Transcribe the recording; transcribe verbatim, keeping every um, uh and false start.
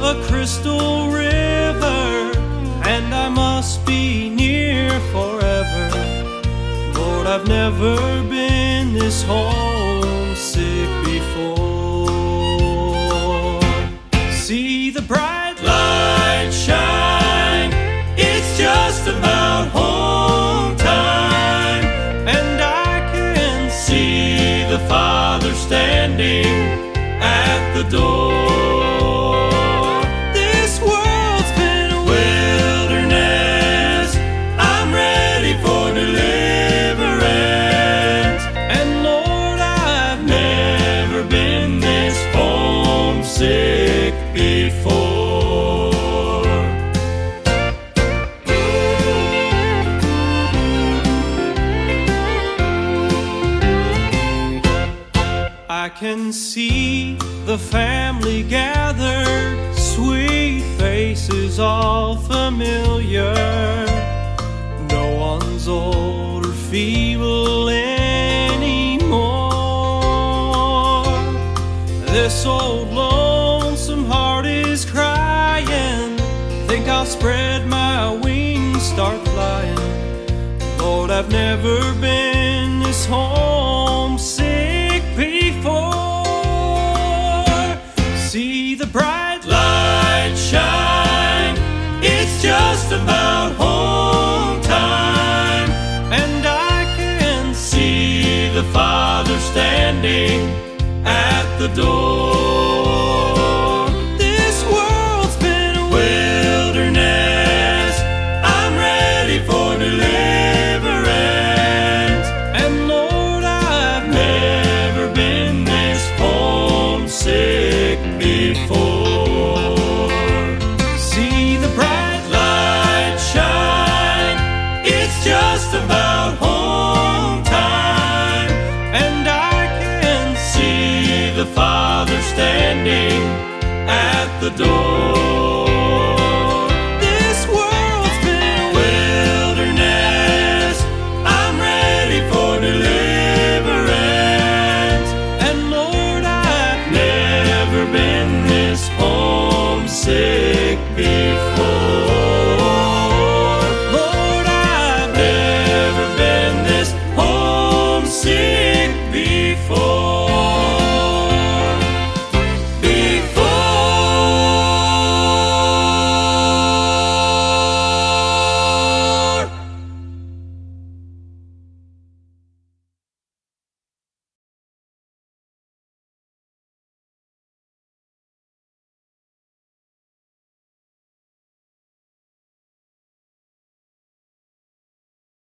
a crystal river, and I must be near forever. Lord, I've never been this homesick before. See the bright light shine, it's just about home time, and I can see the Father standing at the door. This world's been a wilderness, I'm ready for deliverance, and Lord, I've never been this homesick before. I can see the family gathered, sweet faces all familiar. No one's old or feeble anymore. This old lonesome heart is crying, think I'll spread my wings, start flying. Lord, I've never been this homesick before. See the bright light shine, it's just about home time, and I can see the Father standing at the door. This world's been a wilderness, I'm ready for deliverance, and Lord, I've never been this homesick before. See the bright light shine, it's just about home time, and I can see the Father standing at the door.